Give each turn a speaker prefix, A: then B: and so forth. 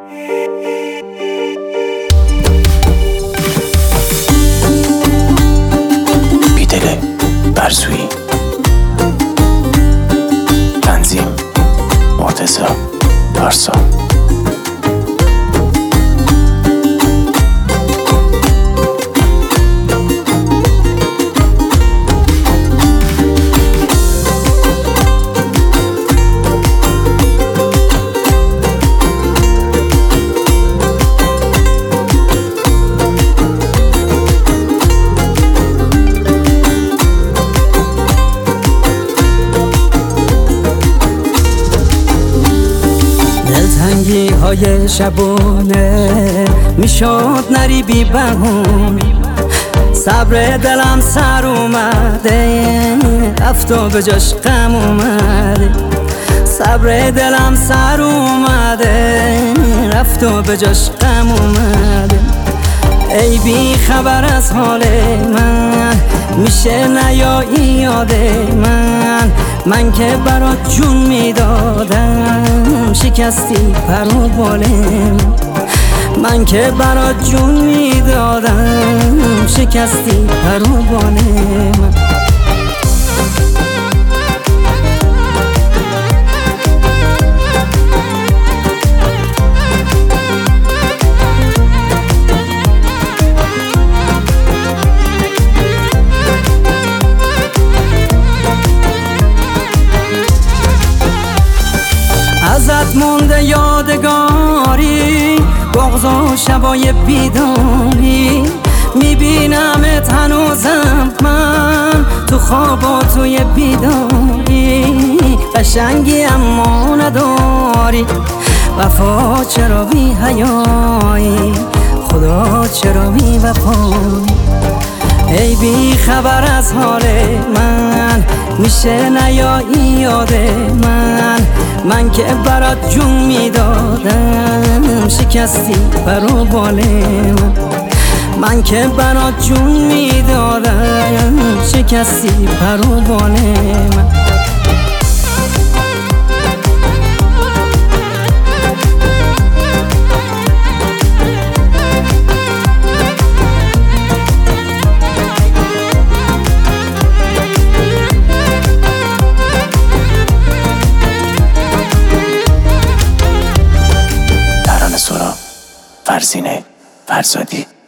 A: بیدل برزویی، تنظیم مرتضی پارسا.
B: دلتنگی های شبونه میشد نری بی بهونه، صبر دلم سر اومده رفت و به جاش غم اومده، صبر دلم سر اومده رفت و به جاش غم اومده. ای بی خبر از حال من میشه نیایی یاد من که برات جون میدادم شکستی پر و بالم، من که برات جون میدادم شکستی پر و بالم. ازت مونده یادگاری، بغض و شبای بیداری، میبینمت هنوزم من تو خواب و توی بیداری. قشنگی اما نداری، وفا چرا بی حیایی، خدا چرا بی وفایی. ای بی خبر از حال من میشه نیایی یاد من که برات جون میدادم شکستی پر و بالم، من که برات جون میدادم شکستی پر و بالم.
A: فرزینه فرزادی.